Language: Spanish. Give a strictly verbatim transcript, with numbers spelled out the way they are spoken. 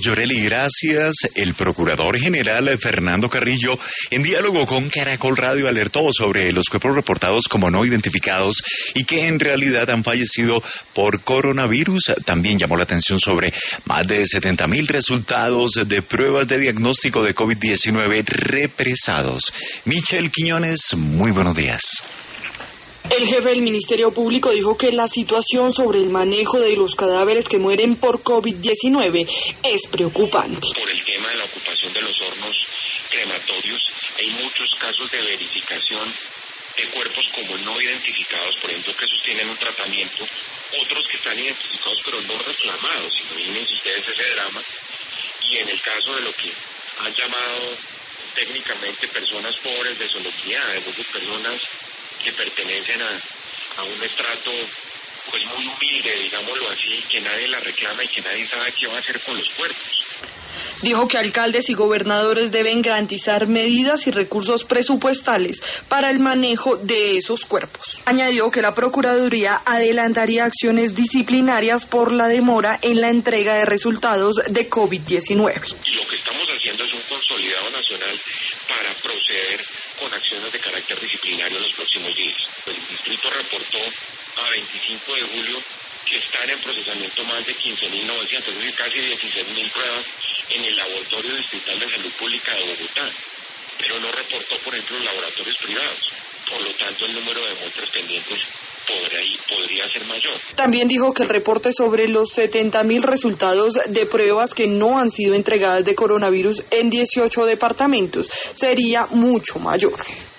Yoreli, gracias. El procurador general Fernando Carrillo, en diálogo con Caracol Radio, alertó sobre los cuerpos reportados como no identificados y que en realidad han fallecido por coronavirus. También llamó la atención sobre más de setenta mil resultados de pruebas de diagnóstico de COVID diecinueve represados. Michelle Quiñones, muy buenos días. El jefe del Ministerio Público dijo que la situación sobre el manejo de los cadáveres que mueren por COVID diecinueve es preocupante. Por el tema de la ocupación de los hornos crematorios, hay muchos casos de verificación de cuerpos como no identificados, por ejemplo, que sostienen un tratamiento, otros que están identificados pero no reclamados. Imagínense ustedes ese drama. Y en el caso de lo que han llamado técnicamente personas pobres de soledad, es decir, personas que pertenecen a, a un estrato pues muy humilde, digámoslo así, que nadie la reclama y que nadie sabe qué va a hacer con los cuerpos. Dijo que alcaldes y gobernadores deben garantizar medidas y recursos presupuestales para el manejo de esos cuerpos. Añadió que la Procuraduría adelantaría acciones disciplinarias por la demora en la entrega de resultados de COVID diecinueve. Y lo que estamos haciendo es un consolidado nacional para proceder con acciones de carácter disciplinario en los próximos días. El distrito reportó a veinticinco de julio que están en procesamiento más de quince mil novecientas, es decir, casi dieciséis mil pruebas en el Laboratorio Distrital de Salud Pública de Bogotá, pero no reportó, por ejemplo, los laboratorios privados. Por lo tanto, el número de muestras pendientes podría, podría ser mayor. También dijo que el reporte sobre los setenta mil resultados de pruebas que no han sido entregadas de coronavirus en dieciocho departamentos sería mucho mayor.